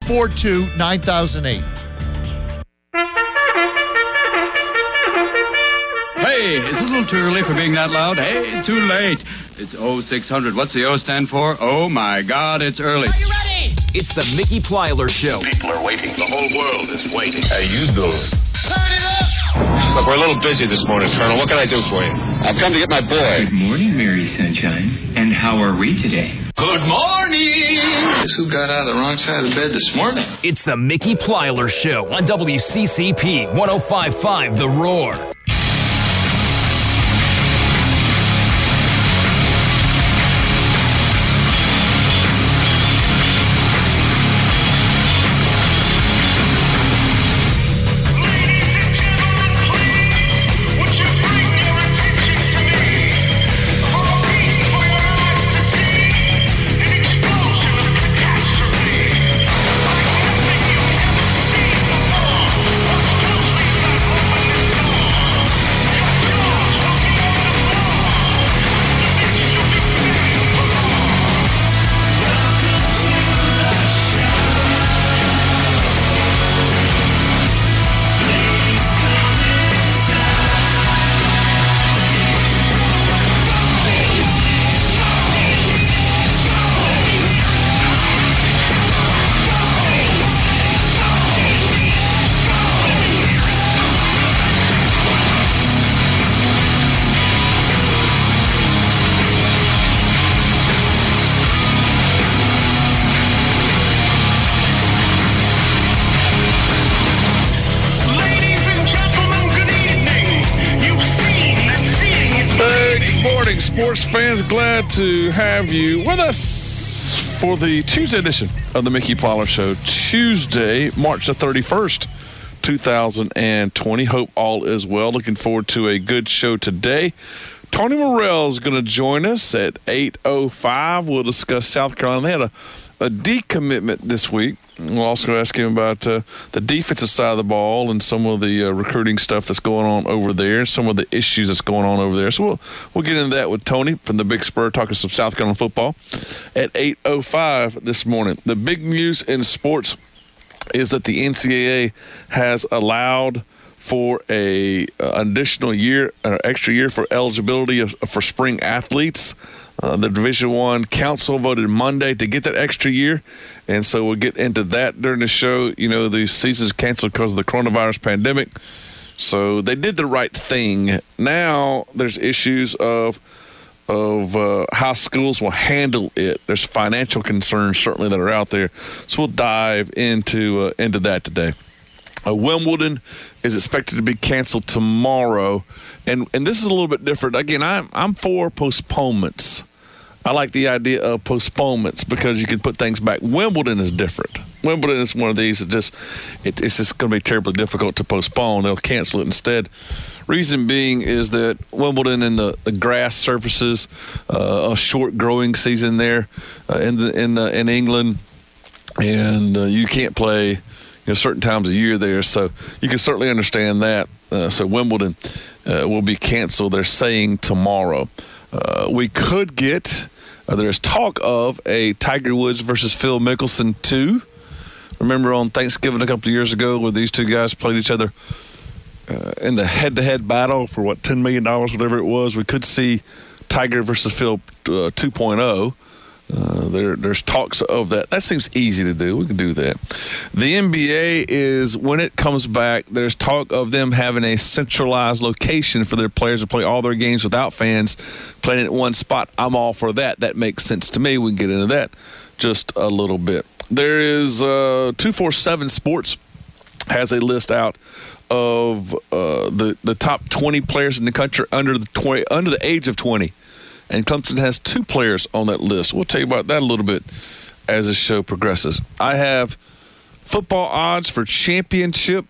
842-9008. Hey, it's a little too early for being that loud. Hey, too late. It's 0600. What's the O stand for? Oh, my God, it's early. Are you ready? It's the Mickey Plyler Show. People are waiting. The whole world is waiting. How you doing? Turn it up! Look, we're a little busy this morning, Colonel. What can I do for you? I've come to get my boy. Good morning, Mary Sunshine. And how are we today? Good morning! Guess who got out of the wrong side of the bed this morning? It's the Mickey Plyler Show on WCCP 105.5 The Roar. Sports fans, glad to have you with us for the Tuesday edition of the Mickey Plyler Show. Tuesday, March the 31st, 2020. Hope all is well. Looking forward to a good show today. Tony Morrell is going to join us at 8:05. We'll discuss South Carolina. They had a decommitment this week. We'll also ask him about the defensive side of the ball and some of the recruiting stuff that's going on over there, some of the issues that's going on over there. So we'll get into that with Tony from the Big Spur, talking some South Carolina football at 8:05 this morning. The big news in sports is that the NCAA has allowed for a additional year, extra year for eligibility for spring athletes. The Division I Council voted Monday to get that extra year, and so we'll get into that during the show. You know, the season's canceled because of the coronavirus pandemic, so they did the right thing. Now there's issues of how schools will handle it. There's financial concerns certainly that are out there, so we'll dive into that today. Wimbledon is expected to be canceled tomorrow, and this is a little bit different. Again, I'm for postponements. I like the idea of postponements because you can put things back. Wimbledon is different. Wimbledon is one of these that it's just going to be terribly difficult to postpone. They'll cancel it instead. Reason being is that Wimbledon and the grass surfaces, a short growing season there in England, and you can't play certain times of year there, so you can certainly understand that. So Wimbledon will be canceled, they're saying, tomorrow. We could get, there's talk of a Tiger Woods versus Phil Mickelson 2. Remember on Thanksgiving a couple of years ago where these two guys played each other in the head-to-head battle for, $10 million, whatever it was. We could see Tiger versus Phil 2.0. There's talks of that. That seems easy to do. We can do that. The NBA is, when it comes back, there's talk of them having a centralized location for their players to play all their games without fans playing at one spot. I'm all for that. That makes sense to me. We can get into that just a little bit. There is 247 Sports has a list out of the top 20 players in the country under the age of 20. And Clemson has 2 players on that list. We'll tell you about that a little bit as the show progresses. I have football odds for championship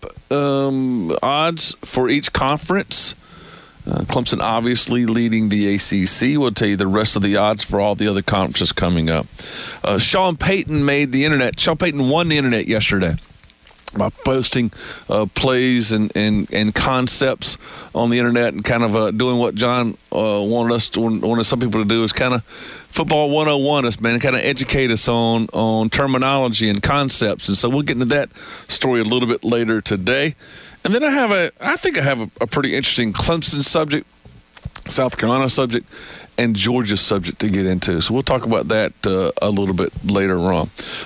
odds for each conference. Clemson obviously leading the ACC. We'll tell you the rest of the odds for all the other conferences coming up. Sean Payton made the internet. Sean Payton won the internet yesterday by posting plays and concepts on the internet and kind of doing what John wanted some people to do, is kind of Football 101 us, man, and kind of educate us on terminology and concepts. And so we'll get into that story a little bit later today. And then I think I have a pretty interesting Clemson subject, South Carolina subject, and Georgia subject to get into. So we'll talk about that a little bit later on.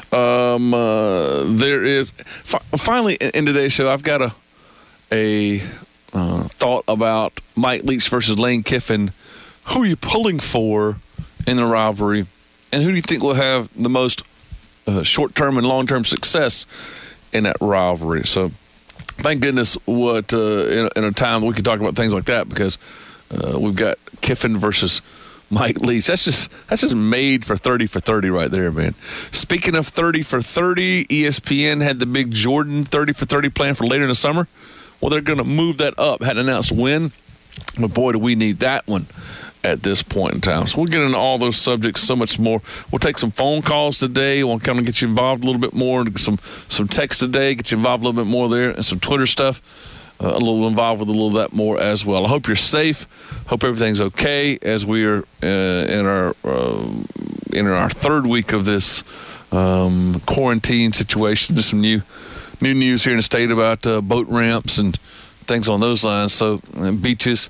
There is finally in today's show, I've got a thought about Mike Leach versus Lane Kiffin. Who are you pulling for in the rivalry, and who do you think will have the most short-term and long-term success in that rivalry? So thank goodness in a time we can talk about things like that, because we've got Kiffin versus Mike Leach. That's just made for 30 for 30 right there, man. Speaking of 30 for 30, ESPN had the big Jordan 30 for 30 plan for later in the summer. Well, they're going to move that up. Hadn't announced when, but boy, do we need that one at this point in time. So we'll get into all those subjects, so much more. We'll take some phone calls today. We'll kind of get you involved a little bit more. Some text today, get you involved a little bit more there, and some Twitter stuff. A little involved with a little of that more as well. I hope you're safe. Hope everything's okay as we are in our third week of this quarantine situation. There's some new news here in the state about boat ramps and things on those lines. So beaches.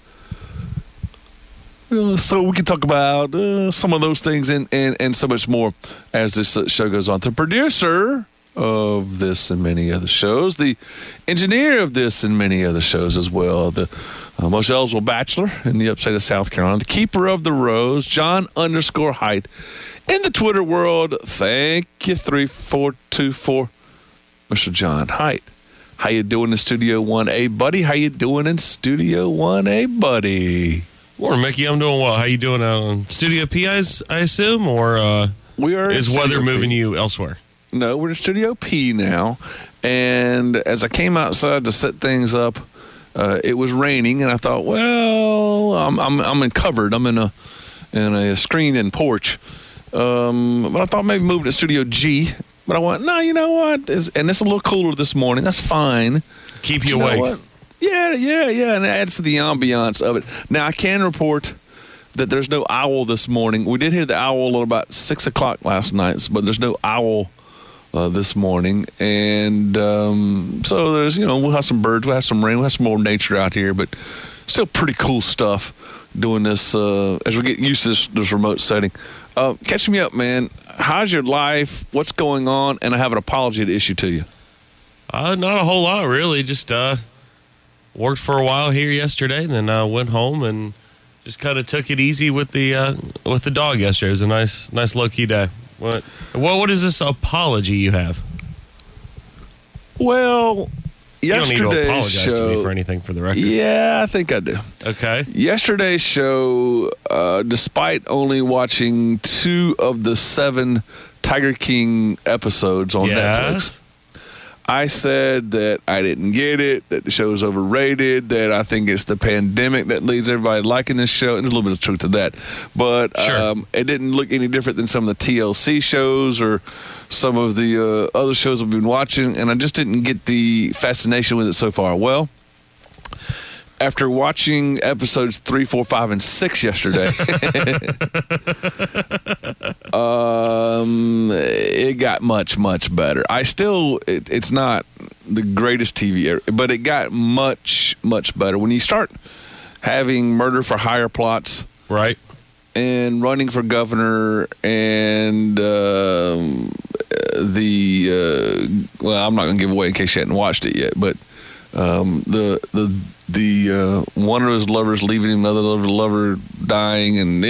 So we can talk about some of those things and so much more as this show goes on. The producer of this and many other shows, the engineer of this and many other shows as well, the most eligible bachelor in the upstate of South Carolina, the keeper of the rose, John_Height. In the Twitter world, thank you, 3424, Mr. John Height. How you doing in Studio 1A, buddy? How you doing in Studio 1A, buddy? Morning, Mickey. I'm doing well. How you doing out on Studio P, I assume, or we are is weather moving you elsewhere? No, we're in Studio P now, and as I came outside to set things up, it was raining, and I thought, well, I'm in covered. I'm in a screened-in porch, but I thought maybe moving to Studio G. But I went, no, you know what? And it's a little cooler this morning. That's fine. Keep you awake. Yeah, and it adds to the ambiance of it. Now, I can report that there's no owl this morning. We did hear the owl at about 6 o'clock last night, but there's no owl this morning. And so there's, we'll have some birds, we'll have some rain, we'll have some more nature out here, but still pretty cool stuff doing this as we get used to this remote setting. Catch me up, man. How's your life? What's going on? And I have an apology to issue to you. Not a whole lot, really. Just worked for a while here yesterday, and then went home and just kind of took it easy with the dog yesterday. It was a nice low-key day. What is this apology you have? Well, you don't need to yesterday's apologize show, to me for anything for the record. Yeah, I think I do. Okay. Yesterday's show, despite only watching 2 of the 7 Tiger King episodes on Netflix, I said that I didn't get it, that the show's overrated, that I think it's the pandemic that leads everybody liking this show. And there's a little bit of truth to that. But sure. It didn't look any different than some of the TLC shows or some of the other shows I've been watching. And I just didn't get the fascination with it so far. Well, after watching episodes 3, 4, 5, and 6 yesterday, it got much, much better. It's not the greatest TV, but it got much, much better. When you start having murder for hire plots, right, and running for governor, and well, I'm not going to give away in case you hadn't watched it yet, but the one of his lovers leaving him, another lover dying, and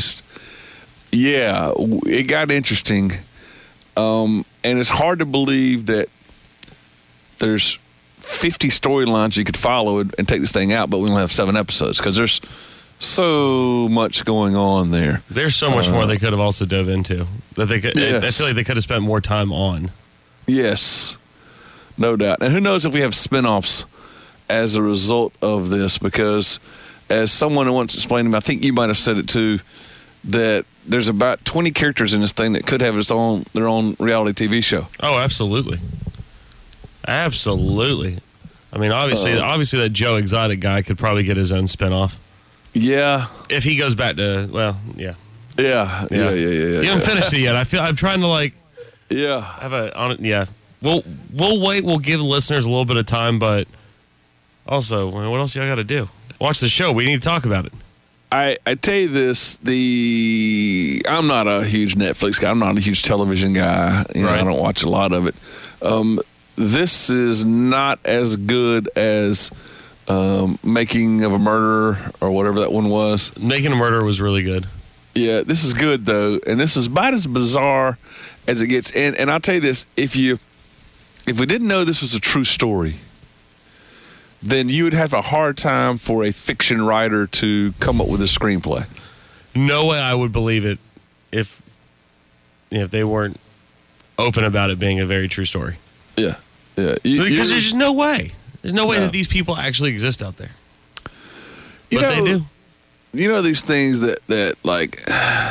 it got interesting. And it's hard to believe that there's 50 storylines you could follow and take this thing out, but we only have 7 episodes because there's so much going on there. There's so much more they could have also dove into that they could. Yes. I feel like they could have spent more time on. Yes, no doubt. And who knows if we have spinoffs as a result of this, because as someone who once explained to me, I think you might have said it too, that there's about 20 characters in this thing that could have their own reality TV show. Oh, absolutely. Absolutely. I mean, obviously that Joe Exotic guy could probably get his own spinoff. Yeah. If he goes back to, well, yeah. Yeah. You haven't finished it yet. I'm trying to like. Yeah. Have a on it. Yeah. We'll wait. We'll give the listeners a little bit of time, but also, what else y'all got to do? Watch the show. We need to talk about it. I tell you this, I'm not a huge Netflix guy. I'm not a huge television guy. You know, I don't watch a lot of it. This is not as good as Making of a Murderer or whatever that one was. Making a Murderer was really good. Yeah, this is good, though. And this is about as bizarre as it gets. And I'll tell you this, if we didn't know this was a true story, then you would have a hard time for a fiction writer to come up with a screenplay. No way I would believe it if they weren't open about it being a very true story. Yeah. Because there's just no way. There's no way that these people actually exist out there. But they do. You know these things that like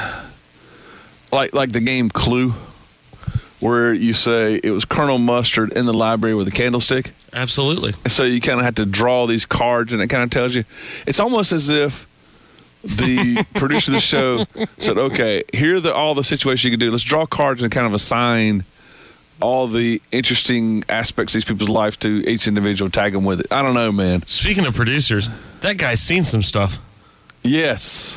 the game Clue, where you say it was Colonel Mustard in the library with a candlestick? Absolutely. And so you kind of have to draw these cards, and it kind of tells you. It's almost as if the producer of the show said, okay, here are all the situations you can do. Let's draw cards and kind of assign all the interesting aspects of these people's life to each individual, tag them with it. I don't know, man. Speaking of producers, that guy's seen some stuff. Yes.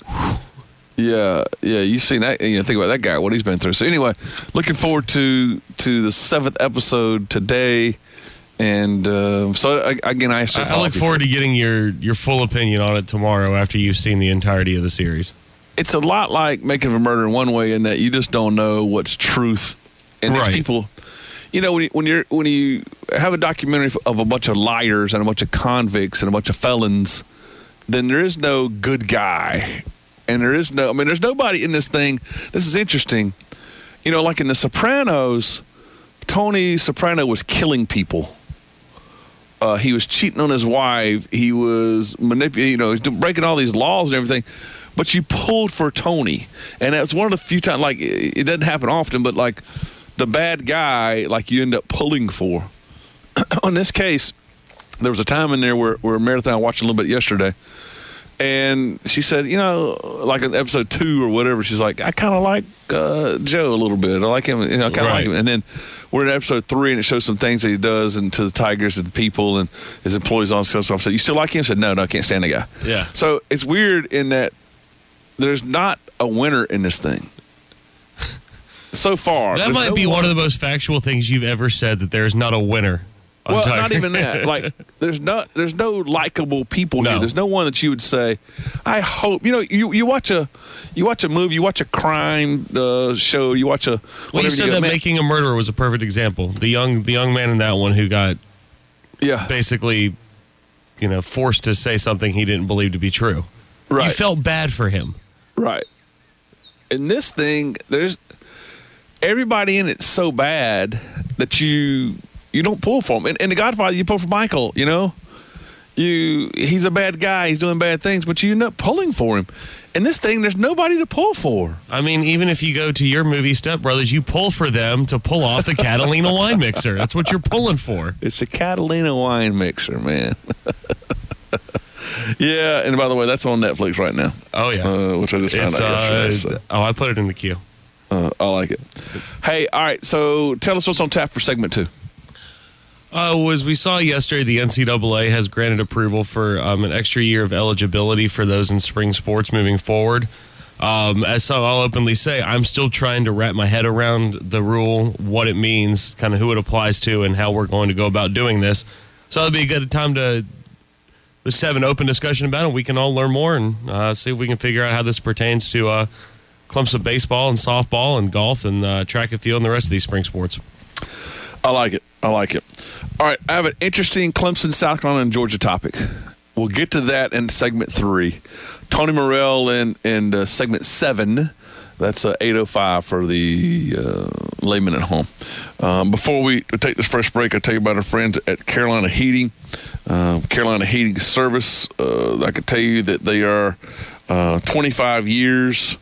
Yeah, you've seen that. You know, think about that guy, what he's been through. So anyway, looking forward to the 7th episode today. And so, again, I look forward to getting your full opinion on it tomorrow after you've seen the entirety of the series. It's a lot like Making of a Murderer in one way, in that you just don't know what's truth. And these people, you know, when you have a documentary of a bunch of liars and a bunch of convicts and a bunch of felons, then there is no good guy. And there's nobody in this thing. This is interesting. You know, like in The Sopranos, Tony Soprano was killing people. He was cheating on his wife. He was manipulating, you know, he's breaking all these laws and everything. But you pulled for Tony. And that's one of the few times, like, it doesn't happen often, but like the bad guy, like, you end up pulling for. In this case, there was a time in there where Marathon, I watched a little bit yesterday, and she said, you know, like in episode 2 or whatever, she's like, I kind of like Joe a little bit. I like him, you know, kind of like him. And then we're in episode 3, and it shows some things that he does and to the Tigers and the people and his employees on stuff. So I said, you still like him? I said, no, I can't stand the guy. Yeah. So it's weird in that there's not a winner in this thing. So far. That might be one of the most factual things you've ever said, that there's not a winner. Well, not even that. Like, there's no likable people here. There's no one that you would say, I hope. You know, you watch a movie, you watch a crime show, you watch a. Well, you said that Making a Murderer was a perfect example. The young man in that one who got, basically, you know, forced to say something he didn't believe to be true. Right. You felt bad for him. Right. In this thing, there's everybody in it so bad that you don't pull for him. And The Godfather, you pull for Michael, you know? He's a bad guy. He's doing bad things, but you end up pulling for him. In this thing, there's nobody to pull for. I mean, even if you go to your movie Step Brothers, you pull for them to pull off the Catalina wine mixer. That's what you're pulling for. It's a Catalina wine mixer, man. Yeah, and by the way, that's on Netflix right now. Oh, yeah. Which I just found out yesterday. Oh, I put it in the queue. I like it. Hey, all right, so tell us what's on tap for segment 2. As we saw yesterday, the NCAA has granted approval for an extra year of eligibility for those in spring sports moving forward. As I'll openly say, I'm still trying to wrap my head around the rule, what it means, kind of who it applies to, and how we're going to go about doing this. So it'll be a good time to just have an open discussion about it. We can all learn more and see if we can figure out how this pertains to clumps of baseball and softball and golf and track and field and the rest of these spring sports. I like it. All right, I have an interesting Clemson, South Carolina, and Georgia topic. We'll get to that in segment 3. Tony Morrell in segment 7. That's 8:05 for the layman at home. Before we take this first break, I'll tell you about our friends at Carolina Heating. Carolina Heating Service. I can tell you that they are 25 years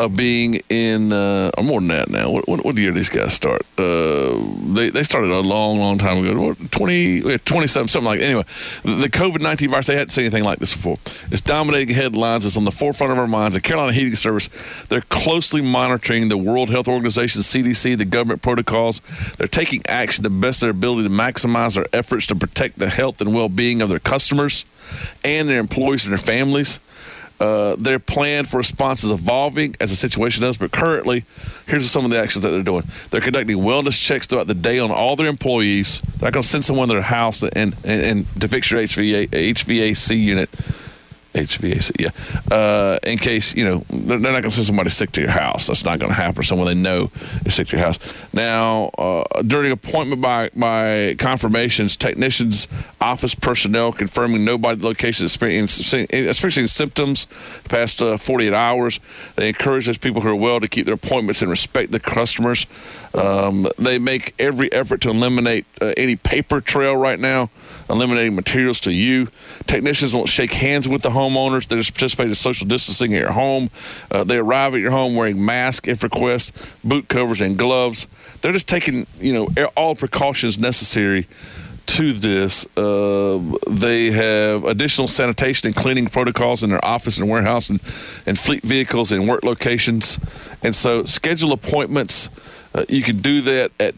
of being in, or more than that now. What year did these guys start? They started a long time ago. 27, something like that. Anyway, the COVID-19 virus, they hadn't seen anything like this before. It's dominating headlines. It's on the forefront of our minds. The Carolina Heating Service, they're closely monitoring the World Health Organization, CDC, the government protocols. They're taking action to the best of their ability to maximize their efforts to protect the health and well-being of their customers and their employees and their families. Their plan for response is evolving as the situation does, but currently, here's some of the actions that they're doing. They're conducting wellness checks throughout the day on all their employees. They're not going to send someone to their house and to fix your HVAC unit. HVAC, yeah. In case, they're not going to send somebody sick to your house. That's not going to happen, or someone they know is sick to your house. Now, during appointment by confirmations, technicians, office personnel confirming nobody location experiencing symptoms the past 48 hours. They encourage those people who are well to keep their appointments and respect the customers. They make every effort to eliminate any paper trail right now, eliminating materials to you. Technicians won't shake hands with the homeowners. They just participate in social distancing at your home. They arrive at your home wearing masks if requested, boot covers, and gloves. They're just taking, all precautions necessary to this. They have additional sanitation and cleaning protocols in their office and warehouse and fleet vehicles and work locations. And so schedule appointments. You can do that at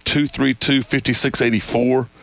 232-5684.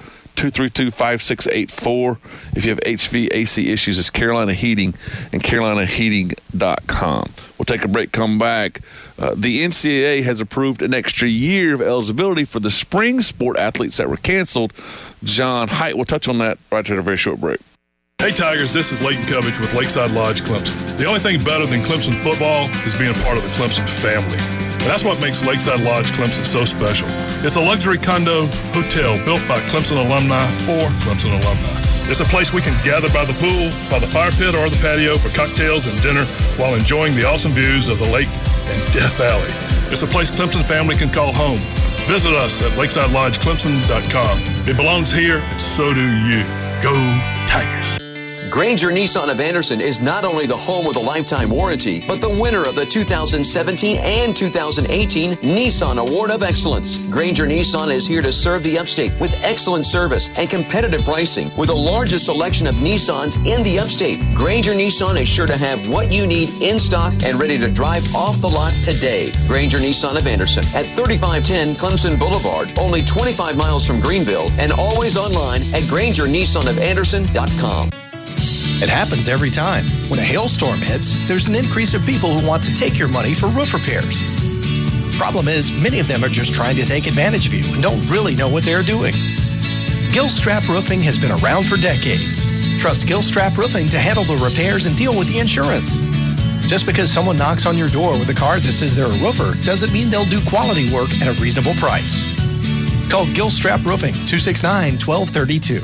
232-5684. If you have HVAC issues, it's Carolina Heating and CarolinaHeating.com. We'll take a break, come back. The NCAA has approved an extra year of eligibility for the spring sport athletes that were canceled. John Height will touch on that right after a very short break. Hey Tigers, this is Leighton Covich with Lakeside Lodge Clemson. The only thing better than Clemson football is being a part of the Clemson family. And that's what makes Lakeside Lodge Clemson so special. It's a luxury condo hotel built by Clemson alumni for Clemson alumni. It's a place we can gather by the pool, by the fire pit, or the patio for cocktails and dinner while enjoying the awesome views of the lake and Death Valley. It's a place Clemson family can call home. Visit us at lakesidelaudgeclemson.com. It belongs here, and so do you. Go Tigers. Granger Nissan of Anderson is not only the home with a lifetime warranty, but the winner of the 2017 and 2018 Nissan Award of Excellence. Granger Nissan is here to serve the upstate with excellent service and competitive pricing. With the largest selection of Nissans in the upstate, Granger Nissan is sure to have what you need in stock and ready to drive off the lot today. Granger Nissan of Anderson at 3510 Clemson Boulevard, only 25 miles from Greenville, and always online at GrangerNissanofAnderson.com. It happens every time. When a hailstorm hits, there's an increase of people who want to take your money for roof repairs. Problem is, many of them are just trying to take advantage of you and don't really know what they're doing. Gilstrap Roofing has been around for decades. Trust Gilstrap Roofing to handle the repairs and deal with the insurance. Just because someone knocks on your door with a card that says they're a roofer doesn't mean they'll do quality work at a reasonable price. Call Gilstrap Roofing, 269-1232.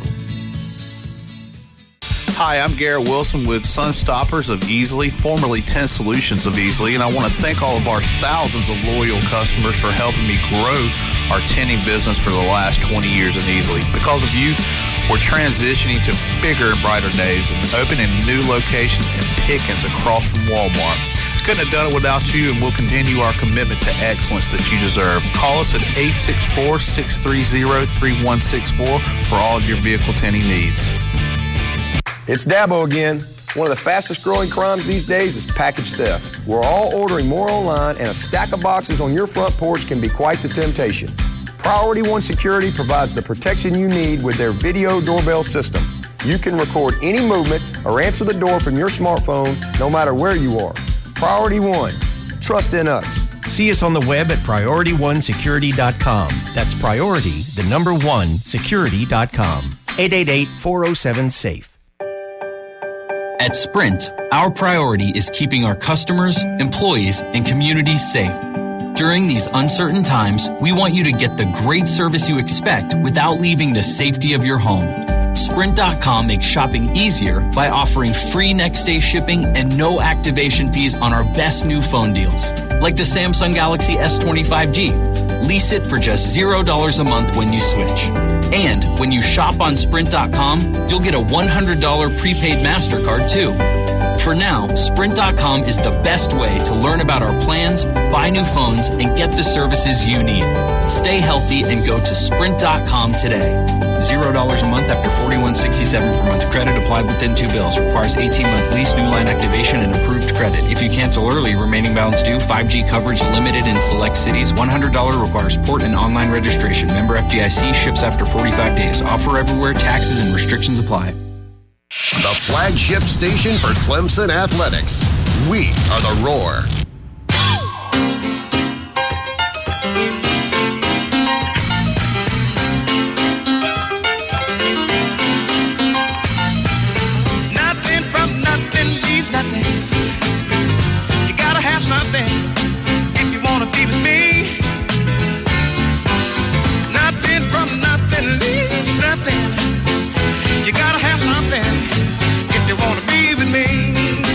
Hi, I'm Garrett Wilson with Sunstoppers of Easley, formerly 10 Solutions of Easley, and I want to thank all of our thousands of loyal customers for helping me grow our tinting business for the last 20 years in Easley. Because of you, we're transitioning to bigger and brighter days and opening a new location in Pickens across from Walmart. Couldn't have done it without you, and we'll continue our commitment to excellence that you deserve. Call us at 864-630-3164 for all of your vehicle tinting needs. It's Dabo again. One of the fastest growing crimes these days is package theft. We're all ordering more online, and a stack of boxes on your front porch can be quite the temptation. Priority One Security provides the protection you need with their video doorbell system. You can record any movement or answer the door from your smartphone no matter where you are. Priority One. Trust in us. See us on the web at PriorityOneSecurity.com. That's priority, the number one, security.com. 888-407-SAFE. At Sprint, our priority is keeping our customers, employees, and communities safe. During these uncertain times, we want you to get the great service you expect without leaving the safety of your home. Sprint.com makes shopping easier by offering free next-day shipping and no activation fees on our best new phone deals, like the Samsung Galaxy S25G. Lease it for just $0 a month when you switch. And when you shop on Sprint.com, you'll get a $100 prepaid MasterCard, too. For now, Sprint.com is the best way to learn about our plans, buy new phones, and get the services you need. Stay healthy and go to Sprint.com today. $0 a month after $41.67 per month. Credit applied within 2 bills. Requires 18-month lease, new line activation, and approved credit. If you cancel early, remaining balance due. 5G coverage limited in select cities. $100 requires port and online registration. Member FDIC, ships after 45 days. Offer everywhere. Taxes and restrictions apply. The flagship station for Clemson Athletics. We are the Roar. Nothing from nothing leaves nothing. You gotta have something if you wanna be with me. Nothing from nothing leaves nothing. You gotta have something if you want to be with me.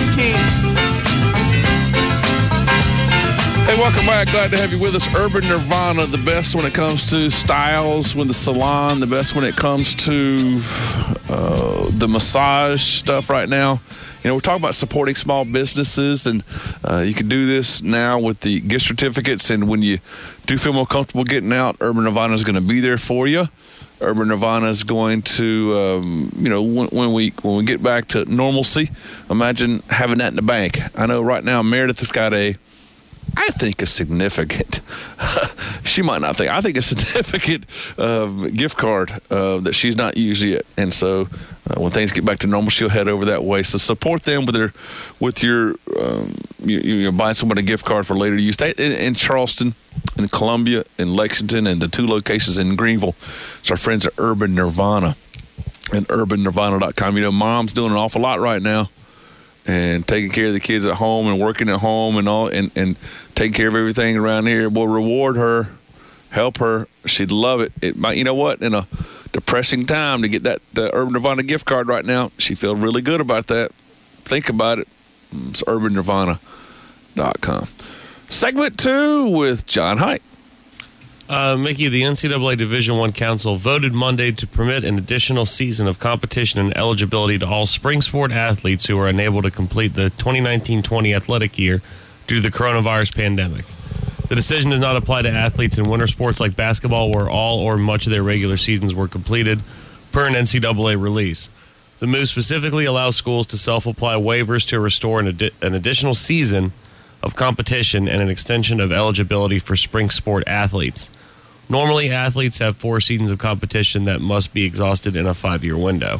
Hey, welcome back. Glad to have you with us. Urban Nirvana, the best when it comes to styles, with the salon, the best when it comes to the massage stuff right now. You know, we're talking about supporting small businesses, and you can do this now with the gift certificates. And when you do feel more comfortable getting out, Urban Nirvana is going to be there for you. Urban Nirvana is going to, when we get back to normalcy, imagine having that in the bank. I know right now Meredith has got a significant, she might not think, I think a significant gift card that she's not used yet. And so when things get back to normal, she'll head over that way. So support them with your buying somebody a gift card for later use. In Charleston, in Columbia, in Lexington, and the 2 locations in Greenville. It's our friends at Urban Nirvana and urbannirvana.com. You know, Mom's doing an awful lot right now and taking care of the kids at home and working at home and all, and taking care of everything around here. We'll reward her, help her. She'd love it. It might, you know what, in a depressing time to get the Urban Nirvana gift card right now, she feels really good about that. Think about it. It's urbannirvana.com. Segment 2 with John Hite. Mickey, the NCAA Division I Council voted Monday to permit an additional season of competition and eligibility to all spring sport athletes who are unable to complete the 2019-20 athletic year due to the coronavirus pandemic. The decision does not apply to athletes in winter sports like basketball, where all or much of their regular seasons were completed, per an NCAA release. The move specifically allows schools to self-apply waivers to restore an additional season of competition and an extension of eligibility for spring sport athletes. Normally, athletes have 4 seasons of competition that must be exhausted in a 5-year window.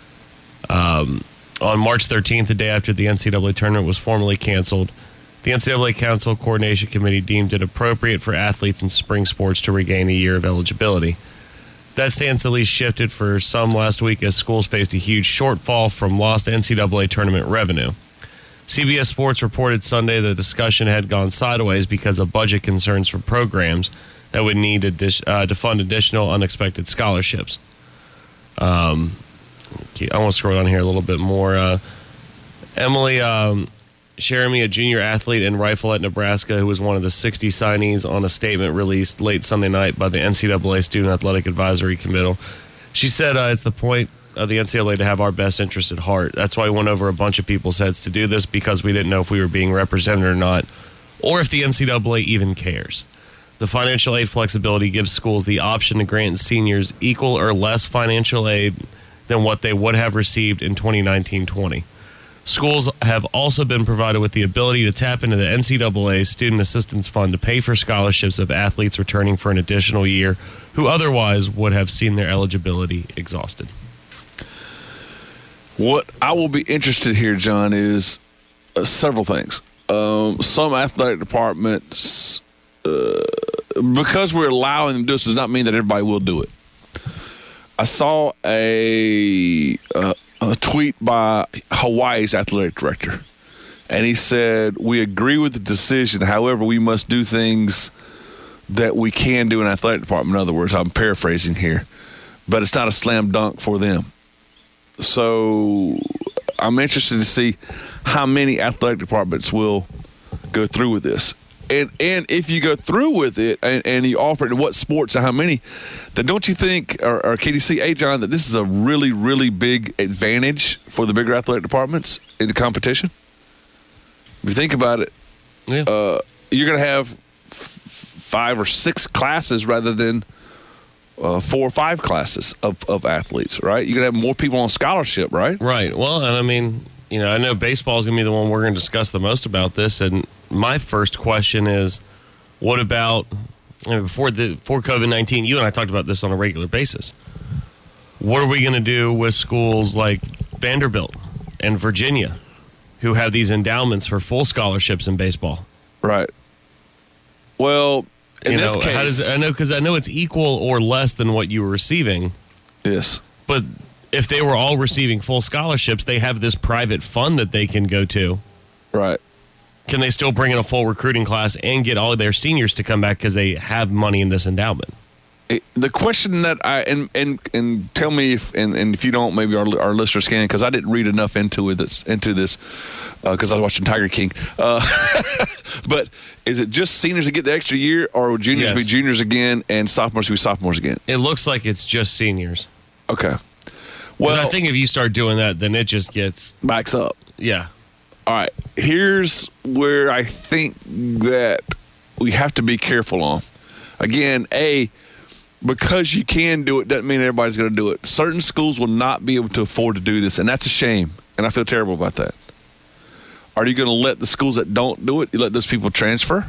On March 13th, the day after the NCAA tournament was formally canceled, the NCAA Council Coordination Committee deemed it appropriate for athletes in spring sports to regain a year of eligibility. That stance at least shifted for some last week as schools faced a huge shortfall from lost NCAA tournament revenue. CBS Sports reported Sunday the discussion had gone sideways because of budget concerns for programs that would need to fund additional unexpected scholarships. I want to scroll down here a little bit more. Emily Cherami, a junior athlete in rifle at Nebraska, who was one of the 60 signees on a statement released late Sunday night by the NCAA Student Athletic Advisory Committee. She said it's the point of the NCAA to have our best interests at heart. That's why we went over a bunch of people's heads to do this, because we didn't know if we were being represented or not, or if the NCAA even cares. The financial aid flexibility gives schools the option to grant seniors equal or less financial aid than what they would have received in 2019-20. Schools have also been provided with the ability to tap into the NCAA Student Assistance Fund to pay for scholarships of athletes returning for an additional year who otherwise would have seen their eligibility exhausted. What I will be interested here, John, is several things. Some athletic departments, because we're allowing them to do this, does not mean that everybody will do it. I saw a tweet by Hawaii's athletic director, and he said, "We agree with the decision. However, we must do things that we can do in an athletic department." In other words, I'm paraphrasing here, but it's not a slam dunk for them. So I'm interested to see how many athletic departments will go through with this. And if you go through with it and you offer it in what sports and how many, then don't you think, or KDC, hey, John, that this is a really, really big advantage for the bigger athletic departments in the competition? If you think about it, you're going to have 5 or 6 classes rather than 4 or 5 classes of athletes, right? You're going to have more people on scholarship, right? Right. Well, and I mean, I know baseball is going to be the one we're going to discuss the most about this. And my first question is, what about before COVID-19? You and I talked about this on a regular basis. What are we going to do with schools like Vanderbilt and Virginia, who have these endowments for full scholarships in baseball? Right. Well, in this case, I know it's equal or less than what you were receiving. Yes. But if they were all receiving full scholarships, they have this private fund that they can go to. Right. Can they still bring in a full recruiting class and get all of their seniors to come back because they have money in this endowment? The question that and tell me if you don't, maybe our listeners can, because I didn't read enough into this because I was watching Tiger King. But is it just seniors that get the extra year, or will juniors be juniors again and sophomores be sophomores again? It looks like it's just seniors. Okay. Well, I think if you start doing that, then it just backs up. Yeah. All right. Here's where I think that we have to be careful on. Again, because you can do it doesn't mean everybody's going to do it. Certain schools will not be able to afford to do this, and that's a shame, and I feel terrible about that. Are you going to let the schools that don't do it, you let those people transfer?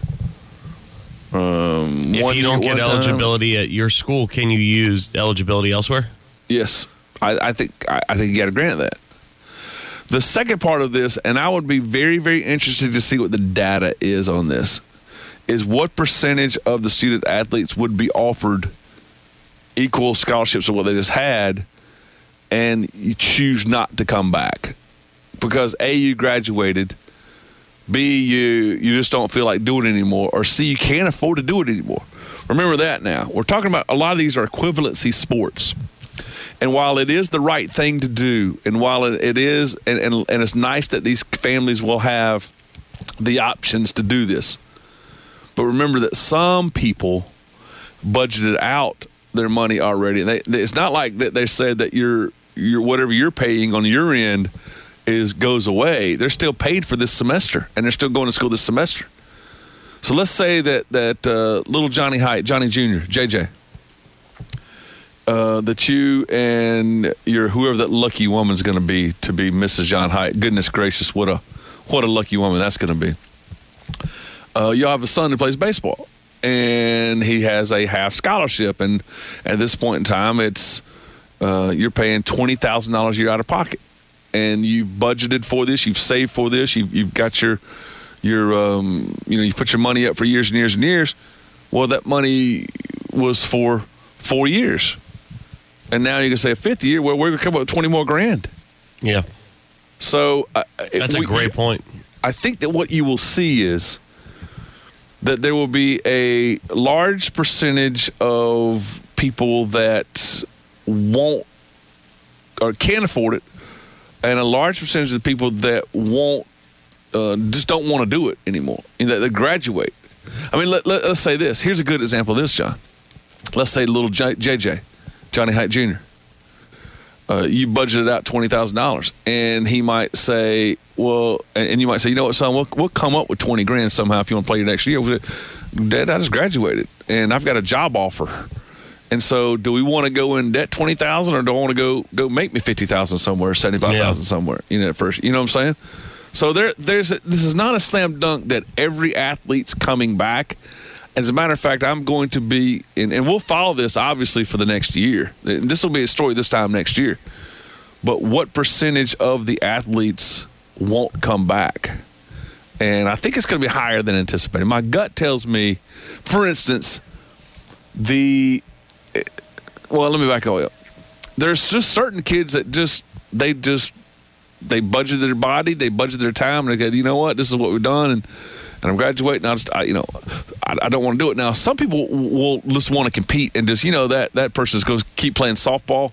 If you don't get eligibility at your school, can you use eligibility elsewhere? Yes. I think you got to grant that. The second part of this, and I would be very, very interested to see what the data is on this, is what percentage of the student athletes would be offered equal scholarships of what they just had, and you choose not to come back because A, you graduated, B, you just don't feel like doing it anymore, or C, you can't afford to do it anymore. Remember that now. We're talking about a lot of these are equivalency sports. And while it is the right thing to do, and while it is, and it's nice that these families will have the options to do this, but remember that some people budgeted out their money already. It's not like that they said that your whatever you're paying on your end goes away. They're still paid for this semester, and they're still going to school this semester. So let's say that little Johnny Height, Johnny Jr., JJ, that you and your whoever that lucky woman's going to be Mrs. John Height. Goodness gracious, what a lucky woman that's going to be. You'll have a son who plays baseball, and he has a half scholarship, and at this point in time, it's you're paying $20,000 a year out of pocket, and you budgeted for this, you've saved for this, you've got your you put your money up for years and years and years. Well, that money was for 4 years. And now you can say a fifth year, well, we're going to come up with 20 more grand. Yeah. So that's a great point. I think that what you will see is that there will be a large percentage of people that won't or can't afford it, and a large percentage of people that won't just don't want to do it anymore. That they graduate. I mean, let's say this. Here's a good example of this, John. Let's say little JJ. Johnny Height Jr. You budgeted out $20,000, and he might say, "Well," and you might say, "You know what, son? We'll come up with 20 grand somehow if you want to play your next year." Dad, I just graduated, and I've got a job offer, and so do we want to go in debt $20,000, or do I want to go make me $50,000 somewhere, $75,000 somewhere? At first, you know what I'm saying? So this is not a slam dunk that every athlete's coming back. As a matter of fact, I'm going to be, and we'll follow this obviously for the next year. This will be a story this time next year. But what percentage of the athletes won't come back? And I think it's going to be higher than anticipated. My gut tells me, for instance, let me back all the way up. There's just certain kids that they budget their body, they budget their time, and they go, you know what, this is what we've done, and I'm graduating. I don't want to do it now. Some people will just want to compete and just, that person's going to keep playing softball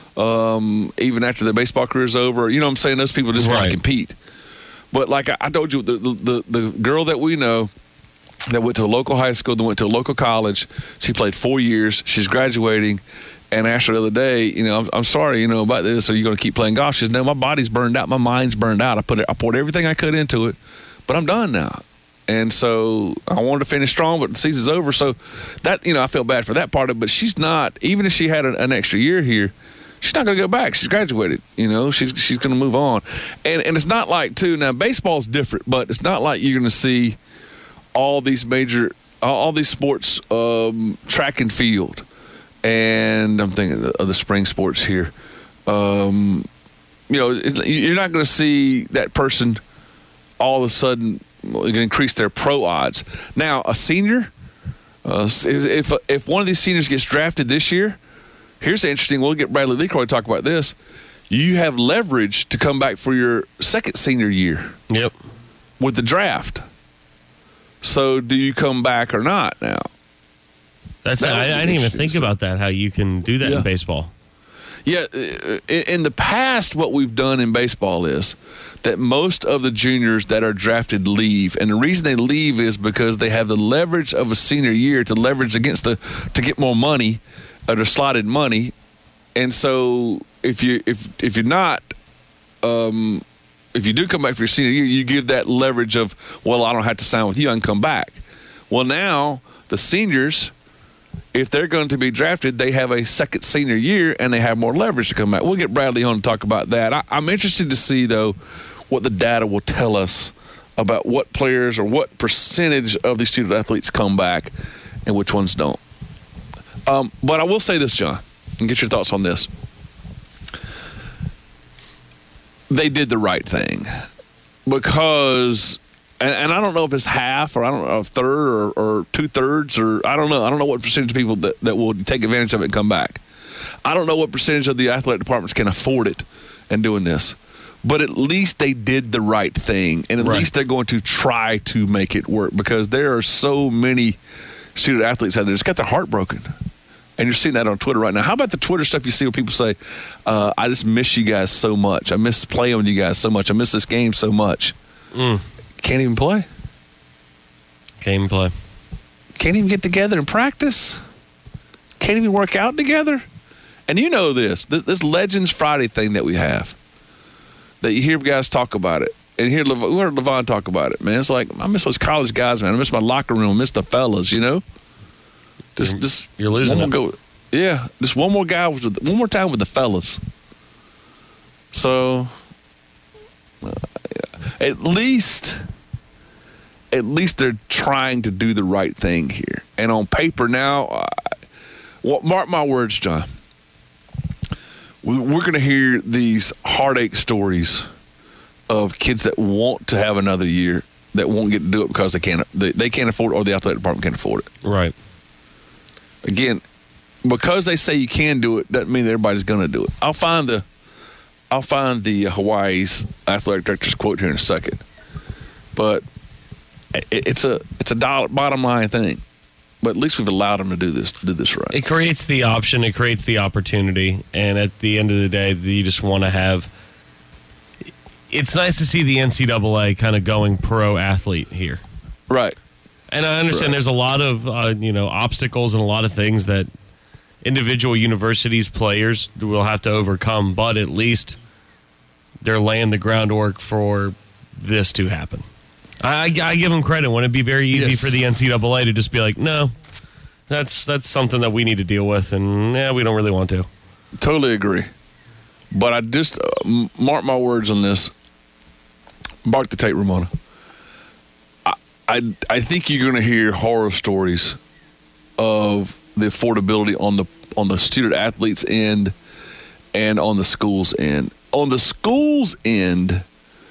even after their baseball career is over. You know what I'm saying? Those people just want to compete. But like I told you, the girl that we know that went to a local high school, that went to a local college, she played 4 years. She's graduating. And I asked her the other day, I'm sorry, about this. Are you going to keep playing golf? She said, no, my body's burned out. My mind's burned out. I poured everything I could into it. but I'm done now. And so I wanted to finish strong, but the season's over. So that, I feel bad for that part of it. But she's not, even if she had an extra year here, she's not going to go back. She's graduated. She's going to move on. And it's not like, too, now baseball's different, but it's not like you're going to see all these sports, track and field. And I'm thinking of the spring sports here. You're not going to see that person all of a sudden going to increase their pro odds. Now, a senior, if one of these seniors gets drafted this year, here's interesting. We'll get Bradley LeCroy to talk about this. You have leverage to come back for your second senior year. Yep. With the draft. So, do you come back or not now? I didn't even think about that, how you can do that in baseball. Yeah, in the past, what we've done in baseball is that most of the juniors that are drafted leave. And the reason they leave is because they have the leverage of a senior year to leverage against to get more money, or their slotted money. And so if you do come back for your senior year, you give that leverage of, well, I don't have to sign with you, I can come back. Well, now the seniors, if they're going to be drafted, they have a second senior year and they have more leverage to come back. We'll get Bradley on to talk about that. I'm interested to see, though, what the data will tell us about what players or what percentage of these student athletes come back and which ones don't. But I will say this, John, and get your thoughts on this. They did the right thing because, and I don't know if it's half or I don't know, a third or 2/3 or I don't know. I don't know what percentage of people that will take advantage of it and come back. I don't know what percentage of the athletic departments can afford it and doing this. But at least they did the right thing, and at least they're going to try to make it work because there are so many student athletes out there that's got their heart broken. And you're seeing that on Twitter right now. How about the Twitter stuff you see where people say, I just miss you guys so much. I miss playing with you guys so much. I miss this game so much. Can't even play. Can't even play. Can't even get together and practice. Can't even work out together. And you know this Legends Friday thing that we have, that you hear guys talk about it. And we heard Levon talk about it, man. It's like, I miss those college guys, man. I miss my locker room. I miss the fellas, You're losing it. Just one more guy, one more time with the fellas. So, at least they're trying to do the right thing here. And on paper now, mark my words, John. We're going to hear these heartache stories of kids that want to have another year that won't get to do it because they can't afford it, or the athletic department can't afford it. Right. Again, because they say you can do it doesn't mean that everybody's going to do it. I'll find the Hawaii's athletic director's quote here in a second, but it's a bottom line thing. But at least we've allowed them to do this right. It creates the option. It creates the opportunity. And at the end of the day, you just want to have. It's nice to see the NCAA kind of going pro athlete here. Right. And I understand there's a lot of obstacles and a lot of things that individual universities, players will have to overcome. But at least they're laying the groundwork for this to happen. I give them credit. Wouldn't it be very easy for the NCAA to just be like, no, that's something that we need to deal with, and we don't really want to. Totally agree. But I just mark my words on this. Mark the tape, Ramona. I think you're going to hear horror stories of the affordability on the student athletes end and on the schools end. On the schools end,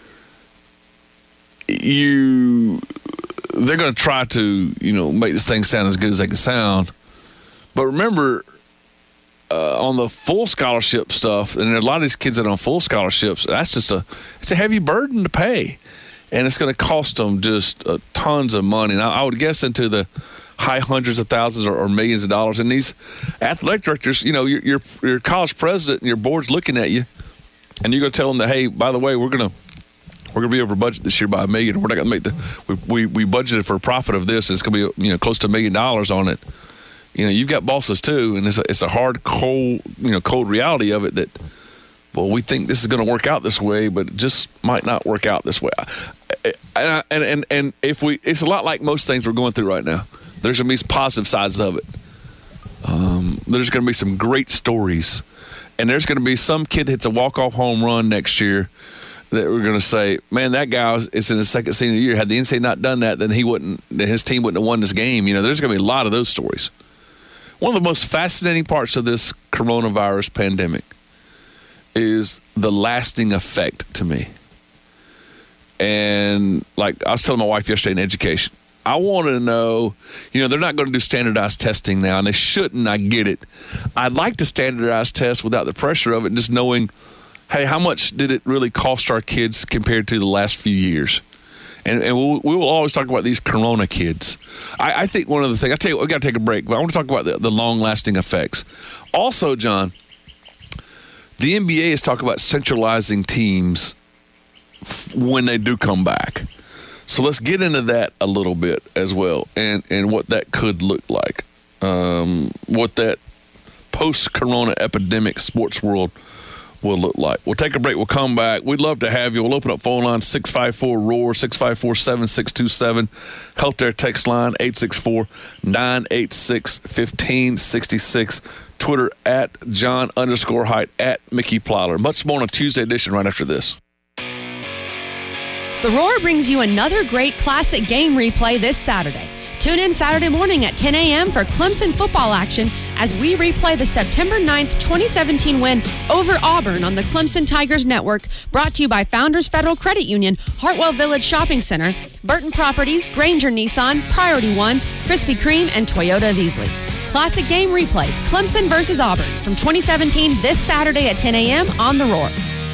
they're going to try to, make this thing sound as good as they can sound. But remember, on the full scholarship stuff, and a lot of these kids that are on full scholarships, that's just it's a heavy burden to pay. And it's going to cost them just tons of money. Now, I would guess into the high hundreds of thousands or millions of dollars. And these athletic directors, your college president and your board's looking at you, and you're going to tell them that, hey, by the way, we're going to be over budget this year by $1 million. We're not going to make we budgeted for a profit of this. It's going to be close to $1 million on it. You've got bosses too, and it's a hard, cold reality of it that, well, we think this is going to work out this way, but it just might not work out this way. and if it's a lot like most things we're going through right now. There's going to be positive sides of it. There's going to be some great stories, and there's going to be some kid that hits a walk-off home run next year that we're going to say, man, that guy is in his second senior year. Had the NCAA not done that, then his team wouldn't have won this game. There's going to be a lot of those stories. One of the most fascinating parts of this coronavirus pandemic is the lasting effect to me. And like I was telling my wife yesterday in education, I want to know, they're not going to do standardized testing now, and they shouldn't. I get it. I'd like to standardize tests without the pressure of it, and just knowing, hey, how much did it really cost our kids compared to the last few years? And we will always talk about these corona kids. I think one of the things, I tell you, we got to take a break, but I want to talk about the long-lasting effects. Also, John, the NBA is talking about centralizing teams when they do come back. So let's get into that a little bit as well, and what that could look like, what that post-corona epidemic sports world will look like. We'll take a break. We'll come back. We'd love to have you. We'll open up phone line 654-ROAR, 654-7627. Health Dare text line 864-986-1566. Twitter at John_Height, at Mickey Plyler. Much more on a Tuesday edition right after this. The Roar brings you another great classic game replay this Saturday. Tune in Saturday morning at 10 a.m. for Clemson football action as we replay the September 9th, 2017 win over Auburn on the Clemson Tigers Network, brought to you by Founders Federal Credit Union, Hartwell Village Shopping Center, Burton Properties, Granger Nissan, Priority One, Krispy Kreme, and Toyota of Easley. Classic game replays, Clemson versus Auburn from 2017 this Saturday at 10 a.m. on The Roar.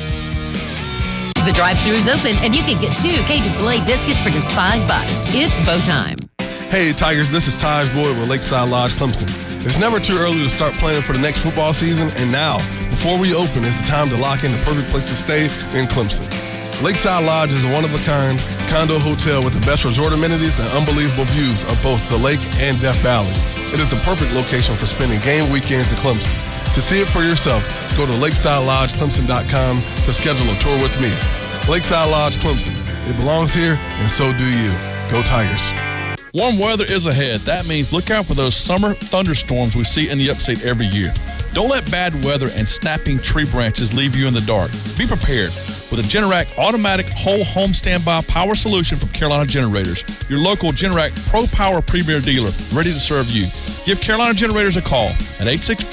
The drive-thru is open, and you can get 2 Cajun filet biscuits for just $5. It's bow time. Hey, Tigers, this is Taj Boyd with Lakeside Lodge Clemson. It's never too early to start planning for the next football season, and now, before we open, is the time to lock in the perfect place to stay in Clemson. Lakeside Lodge is a one-of-a-kind condo hotel with the best resort amenities and unbelievable views of both the lake and Death Valley. It is the perfect location for spending game weekends in Clemson. To see it for yourself, go to LakesideLodgeClemson.com to schedule a tour with me. Lakeside Lodge Clemson. It belongs here, and so do you. Go Tigers. Warm weather is ahead. That means look out for those summer thunderstorms we see in the upstate every year. Don't let bad weather and snapping tree branches leave you in the dark. Be prepared with a Generac automatic whole home standby power solution from Carolina Generators, your local Generac Pro Power Premier dealer, ready to serve you. Give Carolina Generators a call at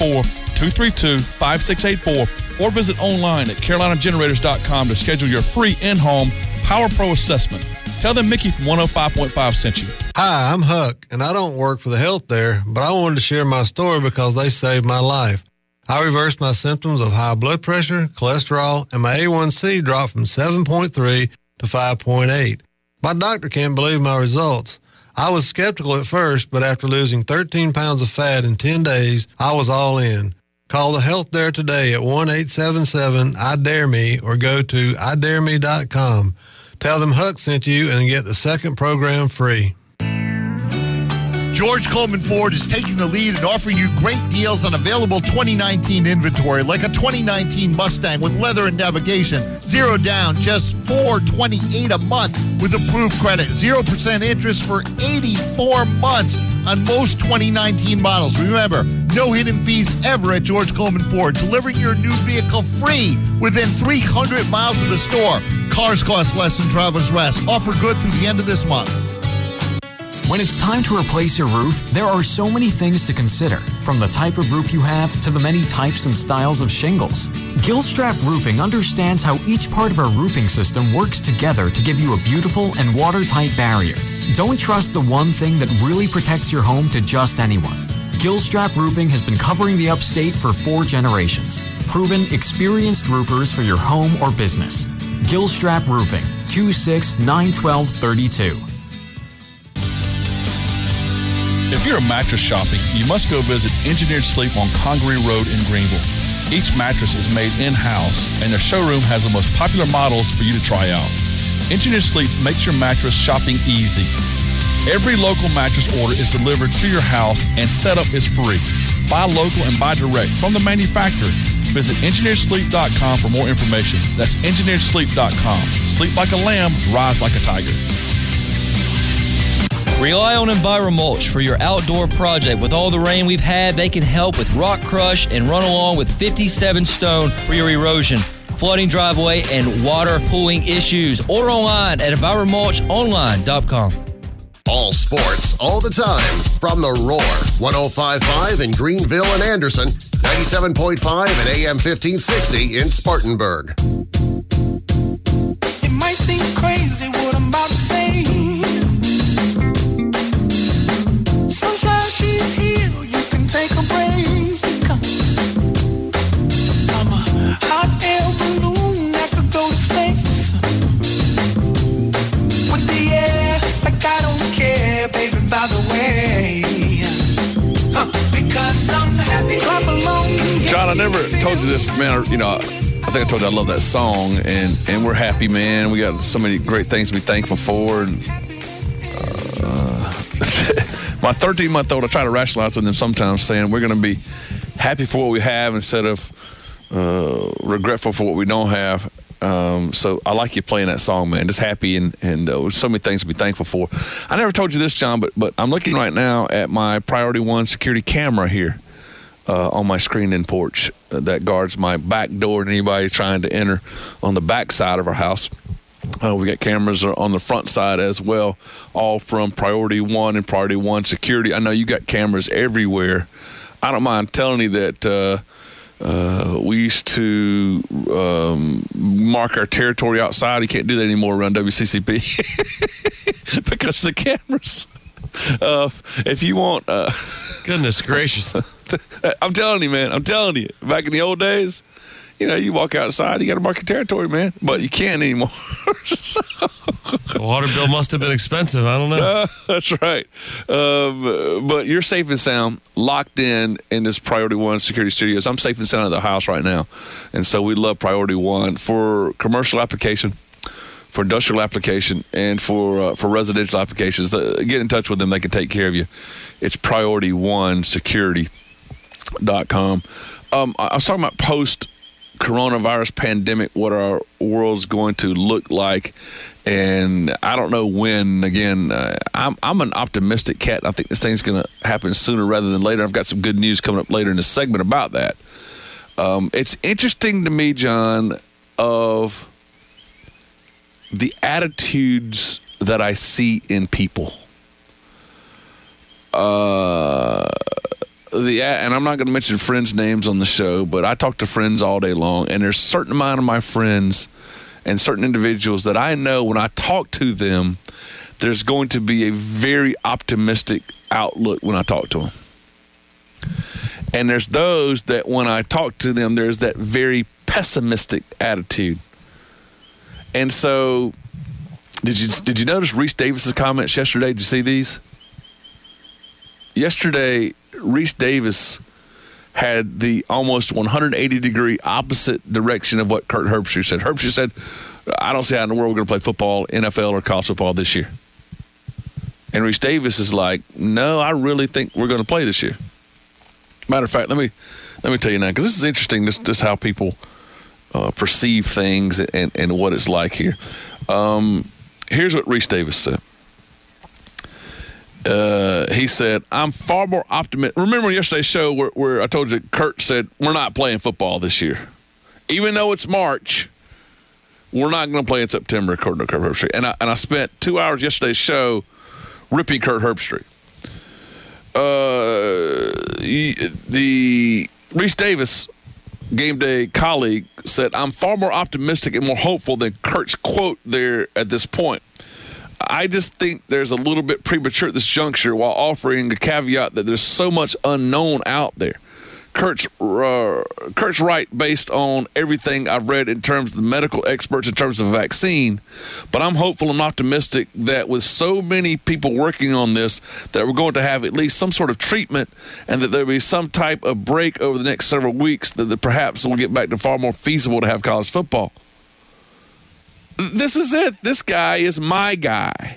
864-232-5684 or visit online at carolinagenerators.com to schedule your free in-home Power Pro assessment. Tell them Mickey from 105.5 sent you. Hi, I'm Huck, and I don't work for the Health Dare, but I wanted to share my story because they saved my life. I reversed my symptoms of high blood pressure, cholesterol, and my A1C dropped from 7.3 to 5.8. My doctor can't believe my results. I was skeptical at first, but after losing 13 pounds of fat in 10 days, I was all in. Call the Health Dare today at 1-877-I-DARE-ME or go to idareme.com. Tell them Huck sent you and get the second program free. George Coleman Ford is taking the lead and offering you great deals on available 2019 inventory, like a 2019 Mustang with leather and navigation. 0 down, just $428 a month with approved credit. 0% interest for 84 months on most 2019 models. Remember, no hidden fees ever at George Coleman Ford. Delivering your new vehicle free within 300 miles of the store. Cars cost less than travelers rest. Offer good through the end of this month. When it's time to replace your roof, there are so many things to consider, from the type of roof you have to the many types and styles of shingles. Gilstrap Roofing understands how each part of our roofing system works together to give you a beautiful and watertight barrier. Don't trust the one thing that really protects your home to just anyone. Gilstrap Roofing has been covering the upstate for 4 generations. Proven, experienced roofers for your home or business. Gilstrap Roofing, 2691232. If you're a mattress shopping, you must go visit Engineered Sleep on Congaree Road in Greenville. Each mattress is made in-house, and their showroom has the most popular models for you to try out. Engineered Sleep makes your mattress shopping easy. Every local mattress order is delivered to your house, and setup is free. Buy local and buy direct from the manufacturer. Visit engineersleep.com for more information. That's engineersleep.com. Sleep like a lamb, rise like a tiger. Rely on EnviroMulch for your outdoor project. With all the rain we've had, they can help with rock crush and run along with 57 Stone for your erosion, flooding driveway, and water pooling issues. Order online at EnviroMulchOnline.com. All sports, all the time. From the Roar, 105.5 in Greenville and Anderson, 97.5 and AM 1560 in Spartanburg. It might seem crazy what I'm about to say. Sunshine, she's here, you can take a break. I'm a hot air balloon that could go to space. With the air, like I don't care, baby, by the way. Because I'm happy, clap along. John, I never told you this, man. I think I told you I love that song, and we're happy, man. We got so many great things to be thankful for. And my 13-month-old, I try to rationalize with them sometimes, saying we're going to be happy for what we have instead of regretful for what we don't have. So I like you playing that song, man. Just happy and so many things to be thankful for. I never told you this, John, but I'm looking right now at my Priority One security camera here on my screened-in porch that guards my back door to anybody trying to enter on the back side of our house. We got cameras on the front side as well, all from Priority One and Priority One Security. I know you got cameras everywhere. I don't mind telling you that we used to mark our territory outside. You can't do that anymore around WCCP because of the cameras. If you want... Goodness gracious. I'm telling you, man. I'm telling you. Back in the old days, you walk outside, you got to mark your territory, man. But you can't anymore. The water bill must have been expensive. I don't know. That's right. But you're safe and sound, locked in this Priority One Security Studios. I'm safe and sound at the house right now. And so we love Priority One for commercial application, for industrial application, and for residential applications. Get in touch with them. They can take care of you. It's PriorityOneSecurity.com. I was talking about post-coronavirus pandemic, what our world's going to look like. And I don't know when. Again, I'm an optimistic cat. I think this thing's going to happen sooner rather than later. I've got some good news coming up later in this segment about that. It's interesting to me, John, of the attitudes that I see in people. And I'm not going to mention friends' names on the show, but I talk to friends all day long, and there's a certain amount of my friends and certain individuals that I know when I talk to them, there's going to be a very optimistic outlook when I talk to them. And there's those that when I talk to them, there's that very pessimistic attitude. And so, did you notice Reese Davis's comments yesterday? Did you see these? Yesterday, Reese Davis had the almost 180-degree opposite direction of what Kurt Herbstreit said. Herbstreit said, I don't see how in the world we're going to play football, NFL, or college football this year. And Reese Davis is like, no, I really think we're going to play this year. Matter of fact, let me tell you now, because this is interesting, this how people perceive things and what it's like here. Here's what Reese Davis said. He said, I'm far more optimistic. Remember yesterday's show where I told you Kurt said, we're not playing football this year. Even though it's March, we're not going to play in September, according to Kurt Herbstreit. And I spent 2 hours yesterday's show ripping Kurt Herbstreit. The Reese Davis game day colleague said, I'm far more optimistic and more hopeful than Kurt's quote there at this point. I just think there's a little bit premature at this juncture while offering a caveat that there's so much unknown out there. Kurt's right based on everything I've read in terms of the medical experts, in terms of a vaccine. But I'm hopeful and optimistic that with so many people working on this, that we're going to have at least some sort of treatment and that there'll be some type of break over the next several weeks that perhaps we'll get back to far more feasible to have college football. This is it. This guy is my guy.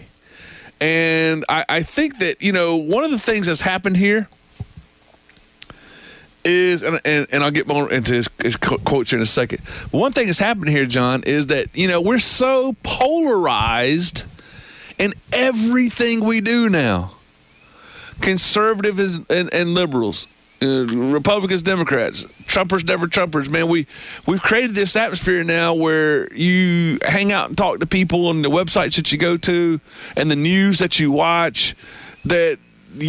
And I think that, one of the things that's happened here is, and I'll get more into his quotes here in a second. But one thing that's happening here, John, is that, we're so polarized in everything we do now. Conservatives and liberals, Republicans, Democrats, Trumpers, never Trumpers. Man, we've created this atmosphere now where you hang out and talk to people on the websites that you go to and the news that you watch, that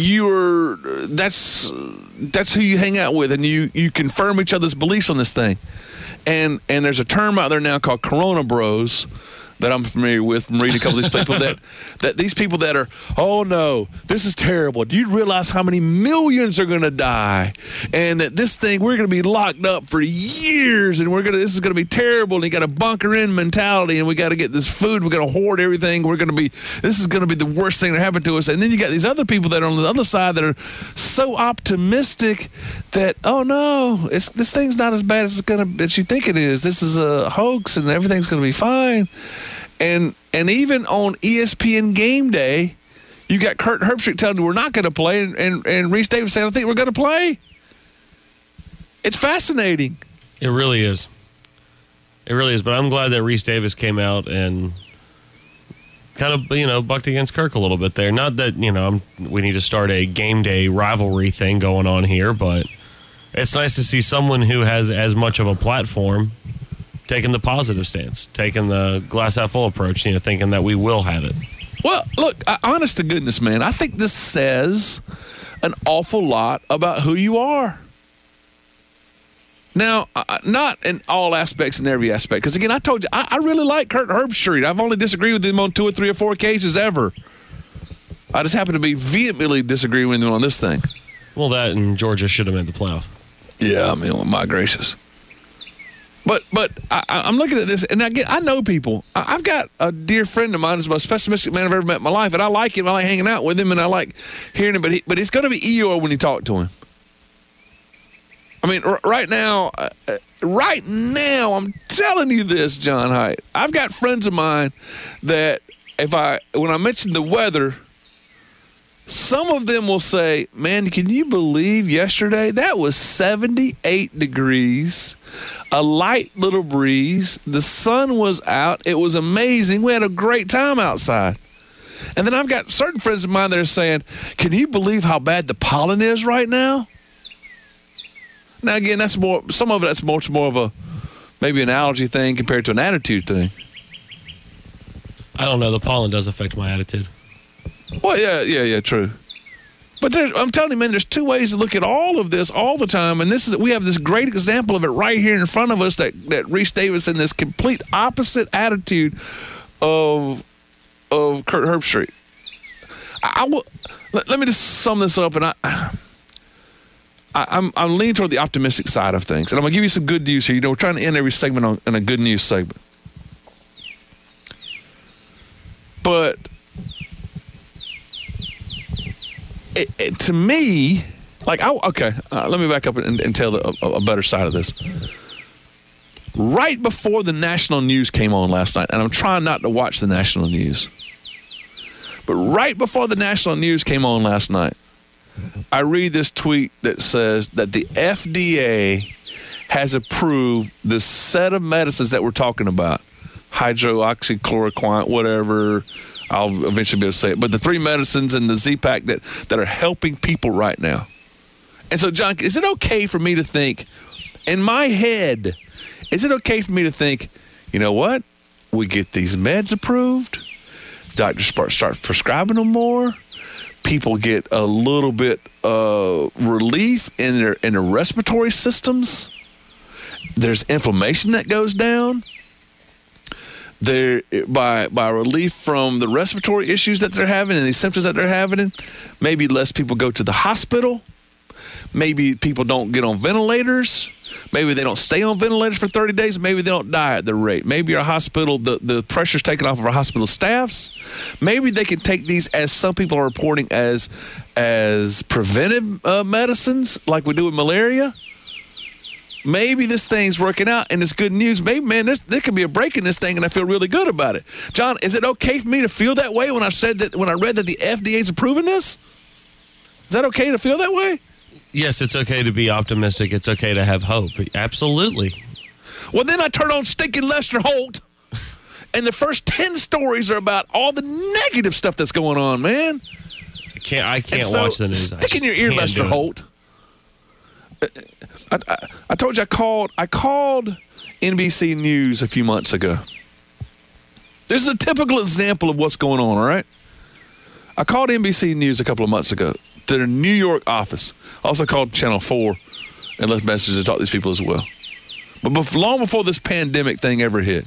that's who you hang out with, and you confirm each other's beliefs on this thing. And there's a term out there now called Corona Bros that I'm familiar with from reading a couple of these people that these people that are, oh no, this is terrible. Do you realize how many millions are going to die? And that this thing, we're going to be locked up for years, and this is going to be terrible. And you got a bunker in mentality, and we got to get this food. We're going to hoard everything. This is going to be the worst thing that happened to us. And then you got these other people that are on the other side that are so optimistic that, oh no, this thing's not as bad as you think it is. This is a hoax, and everything's going to be fine. And even on ESPN Game Day, you got Kurt Herbstreit telling you we're not going to play, and Reese Davis saying, I think we're going to play. It's fascinating. It really is. It really is. But I'm glad that Reese Davis came out and kind of, bucked against Kirk a little bit there. Not that, we need to start a game day rivalry thing going on here, but it's nice to see someone who has as much of a platform taking the positive stance, taking the glass half full approach, thinking that we will have it. Well, look, honest to goodness, man, I think this says an awful lot about who you are. Now, not in all aspects and every aspect, because again, I told you, I really like Kurt Herbstreit. I've only disagreed with him on 2 or 3 or 4 occasions ever. I just happen to be vehemently disagreeing with him on this thing. Well, that and Georgia should have made the playoff. Yeah, I mean, well, my gracious. But I'm looking at this, and again, I know people. I've got a dear friend of mine who's the most pessimistic man I've ever met in my life, and I like him. I like hanging out with him, and I like hearing him. But it's going to be Eeyore when you talk to him. I mean, right now, I'm telling you this, John Haidt. I've got friends of mine that when I mention the weather, some of them will say, man, can you believe yesterday? That was 78 degrees, a light little breeze. The sun was out. It was amazing. We had a great time outside. And then I've got certain friends of mine that are saying, can you believe how bad the pollen is right now? Now, again, some of that's much more of maybe an allergy thing compared to an attitude thing. I don't know. The pollen does affect my attitude. Well, yeah, true. But I'm telling you, man, there's 2 ways to look at all of this all the time, and we have this great example of it right here in front of us that Reese Davis in this complete opposite attitude of Kurt Herbstreit. Let me just sum this up, and I'm leaning toward the optimistic side of things, and I'm gonna give you some good news here. We're trying to end every segment on a good news segment, but. To me, let me back up and tell a better side of this. Right before the national news came on last night, and I'm trying not to watch the national news, but right before the national news came on last night, I read this tweet that says that the FDA has approved the set of medicines that we're talking about, hydroxychloroquine, whatever. I'll eventually be able to say it. But the 3 medicines and the Z-Pack that are helping people right now. And so, John, is it okay for me to think, in my head, is it okay for me to think, you know what? We get these meds approved. Doctors start prescribing them more. People get a little bit relief in their respiratory systems. There's inflammation that goes down. By relief from the respiratory issues that they're having and the symptoms that they're having, maybe less people go to the hospital. Maybe people don't get on ventilators. Maybe they don't stay on ventilators for 30 days. Maybe they don't die at the rate. Maybe our hospital, the pressure's taken off of our hospital staffs. Maybe they can take these, as some people are reporting, as preventive medicines like we do with malaria. Maybe this thing's working out and it's good news. Maybe, man, there could be a break in this thing and I feel really good about it. John, is it okay for me to feel that way when I read that the FDA's approving this? Is that okay to feel that way? Yes, it's okay to be optimistic. It's okay to have hope. Absolutely. Well, then I turn on stinking Lester Holt, and the first 10 stories are about all the negative stuff that's going on, man. I can't watch the news. Stick in your ear, Lester Holt. I told you I called NBC News a few months ago. This is a typical example of what's going on, all right? I called NBC News a couple of months ago to their New York office. I also called Channel 4 and left messages to talk to these people as well. But long before this pandemic thing ever hit,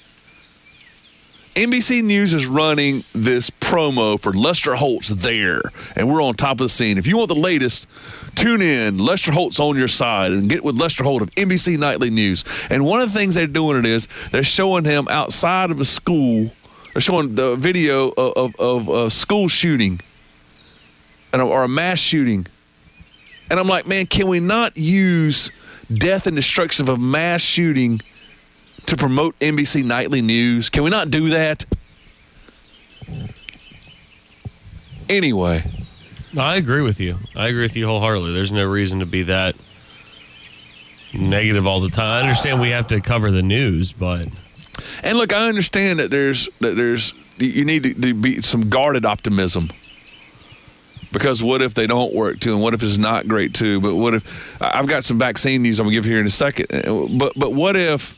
NBC News is running this promo for Lester Holt's there, and we're on top of the scene. If you want the latest, tune in. Lester Holt's on your side, and get with Lester Holt of NBC Nightly News. And one of the things they're doing is they're showing him outside of a school. They're showing the video of a school shooting or a mass shooting. And I'm like, man, can we not use death and destruction of a mass shooting to promote NBC Nightly News? Can we not do that? Anyway. No, I agree with you. I agree with you wholeheartedly. There's no reason to be that negative all the time. I understand we have to cover the news, but... And look, I understand that you need to be some guarded optimism. Because what if they don't work too, and what if it's not great too? But what if I've got some vaccine news I'm gonna give here in a second. But what if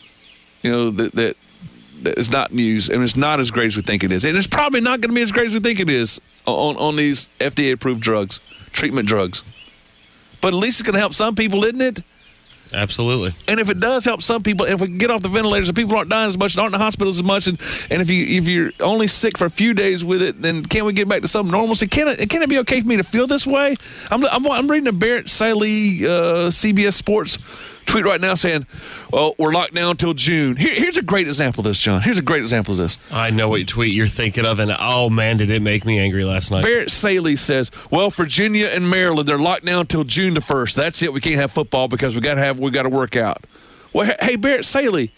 that it's not news and it's not as great as we think it is, and it's probably not going to be as great as we think it is on these FDA approved drugs, treatment drugs. But at least it's going to help some people, isn't it? Absolutely. And if it does help some people, if we can get off the ventilators and people aren't dying as much and aren't in the hospitals as much, and if you're only sick for a few days with it, then can't we get back to some normalcy? Can it be okay for me to feel this way? I'm reading a Barrett Saley CBS Sports tweet right now saying, well, we're locked down until June. Here's a great example of this, John. Here's a great example of this. I know what tweet you're thinking of, and oh, man, did it make me angry last night. Barrett Saley says, well, Virginia and Maryland, they're locked down until June the 1st. That's it. We can't have football because we got to work out. Well, hey, Barrett Saley,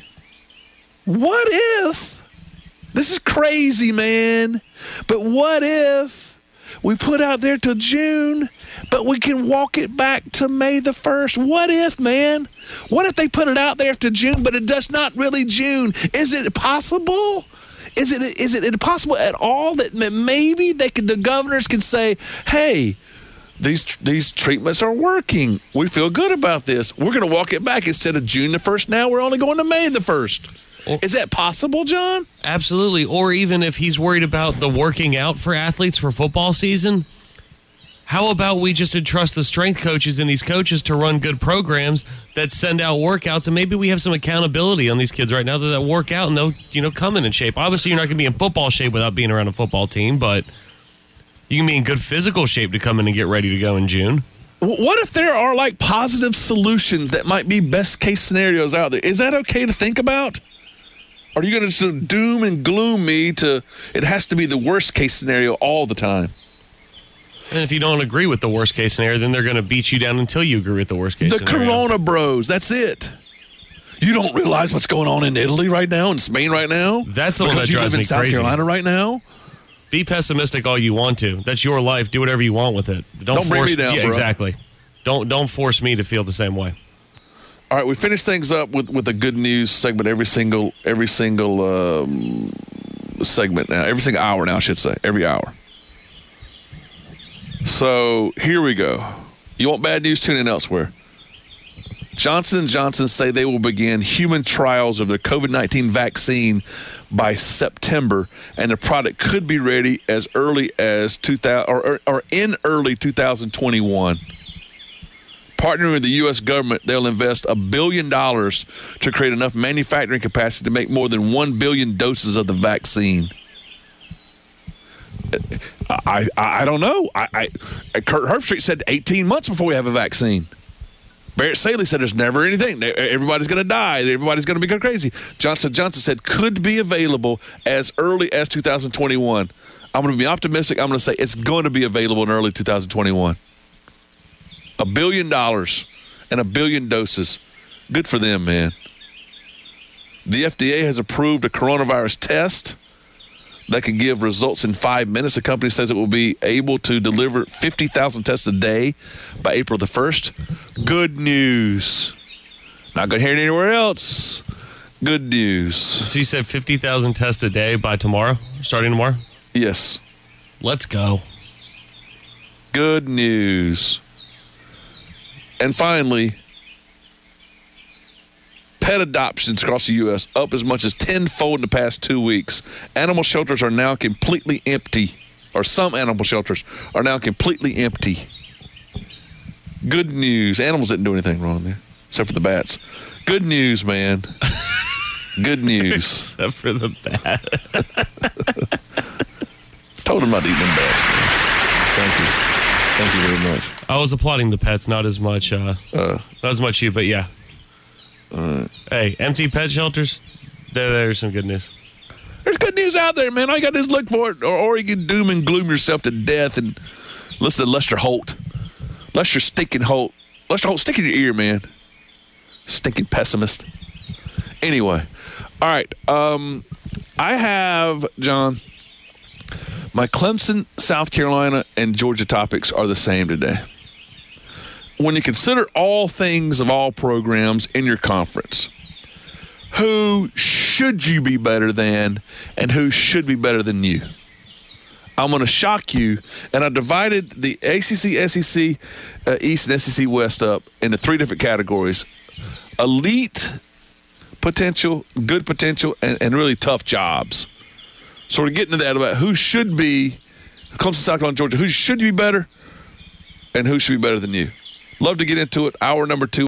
what if, this is crazy, man, but what if we put out there till June, but we can walk it back to May the 1st. What if, man? What if they put it out there after June, but it does not really June? Is it possible? Is it possible at all that maybe the governors can say, hey, these treatments are working. We feel good about this. We're going to walk it back. Instead of June the 1st now, we're only going to May the 1st. Is that possible, John? Absolutely. Or even if he's worried about the working out for athletes for football season, how about we just entrust the strength coaches and these coaches to run good programs that send out workouts, and maybe we have some accountability on these kids right now that work out and they'll come in shape. Obviously, you're not going to be in football shape without being around a football team, but you can be in good physical shape to come in and get ready to go in June. What if there are positive solutions that might be best case scenarios out there? Is that okay to think about? Are you going to sort of doom and gloom me to it has to be the worst case scenario all the time? And if you don't agree with the worst case scenario, then they're going to beat you down until you agree with the worst case scenario. The Corona bros, that's it. You don't realize what's going on in Italy right now, in Spain right now? That's the one that drives me crazy. South Carolina right now? Be pessimistic all you want to. That's your life. Do whatever you want with it. Don't bring me down, bro. Exactly. Don't force me to feel the same way. All right, we finish things up with a good news segment every single segment now, every single hour now, I should say, every hour. So here we go. You want bad news? Tune in elsewhere. Johnson & Johnson say they will begin human trials of their COVID-19 vaccine by September, and the product could be ready as early as in early 2021. Partnering with the U.S. government, they'll invest $1 billion to create enough manufacturing capacity to make more than 1 billion doses of the vaccine. I don't know. Kurt Herbstreit said 18 months before we have a vaccine. Barrett Saley said there's never anything. Everybody's going to die. Everybody's going to be crazy. Johnson & Johnson said could be available as early as 2021. I'm going to be optimistic. I'm going to say it's going to be available in early 2021. $1 billion and 1 billion doses. Good for them, man. The FDA has approved a coronavirus test that could give results in 5 minutes. The company says it will be able to deliver 50,000 tests a day by April the 1st. Good news. Not going to hear it anywhere else. Good news. So you said 50,000 tests a day by tomorrow, starting tomorrow? Yes. Let's go. Good news. And finally, pet adoptions across the U.S. up as much as tenfold in the past 2 weeks. Animal shelters are now completely empty, or some animal shelters are now completely empty. Good news. Animals didn't do anything wrong there, except for the bats. Good news, man. Good news. Except for the bat. Told him not to eat them bats. Thank you. Thank you very much. I was applauding the pets, not as much you, but yeah. Hey, empty pet shelters, there's some good news. There's good news out there, man. All you got to do is look for it, or you can doom and gloom yourself to death and listen to Lester Holt. Lester stinking Holt. Lester Holt, stick in your ear, man. Stinking pessimist. Anyway, all right. I have, John, my Clemson, South Carolina, and Georgia topics are the same today. When you consider all things of all programs in your conference, who should you be better than and who should be better than you? I'm going to shock you, and I divided the ACC, SEC East, and SEC West up into 3 different categories. Elite potential, good potential, and really tough jobs. So we're getting to that about who should be, Clemson, South Carolina, Georgia, who should be better and who should be better than you. Love to get into it. Hour number 2.